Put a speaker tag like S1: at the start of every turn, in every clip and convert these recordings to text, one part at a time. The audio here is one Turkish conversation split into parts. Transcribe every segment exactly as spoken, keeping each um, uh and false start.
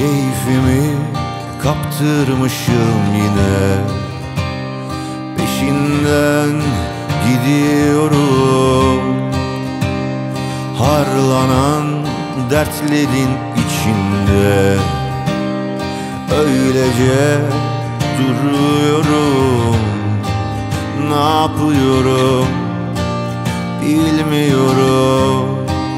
S1: Keyfimi kaptırmışım yine, peşinden gidiyorum. Harlanan dertlerin içinde öylece duruyorum. Ne yapıyorum bilmiyorum.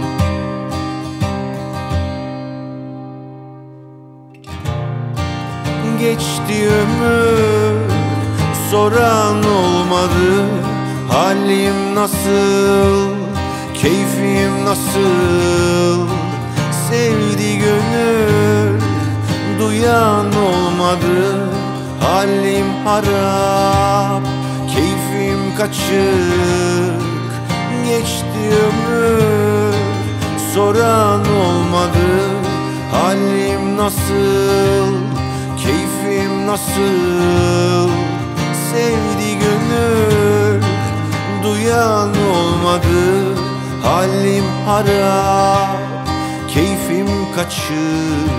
S1: Geçti ömür, soran olmadı. Halim nasıl, keyfim nasıl? Sevdi gönül, duyan olmadı. Halim harap, keyfim kaçık. Geçti ömür, soran olmadı. Halim nasıl, keyfim nasıl? Sevdi gönül, duyan olmadı. Halim harap, keyfim kaçık.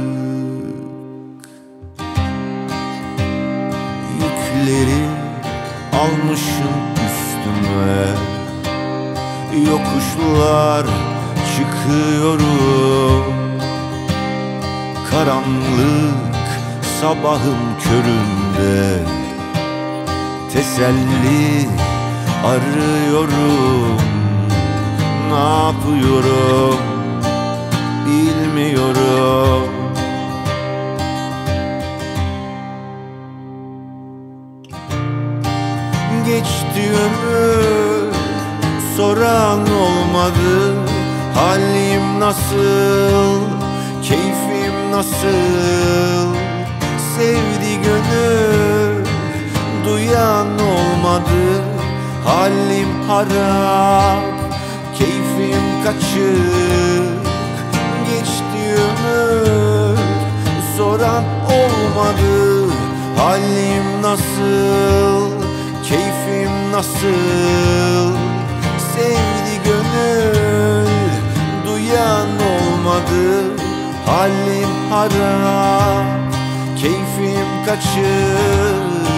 S1: Yükleri almışım üstüme, yokuşlar çıkıyorum. Karanlık sabahın köründe teselli arıyorum. Ne yapıyorum bilmiyorum. Geçti ömür, soran olmadı. Halim nasıl, keyfim nasıl? Sevdi gönül, duyan olmadı. Halim harap, keyfim kaçık. Geçti ömür, soran olmadı. Halim nasıl, keyfim nasıl? Sevdi gönül, duyan olmadı. Halim harap, keyfim kaçık.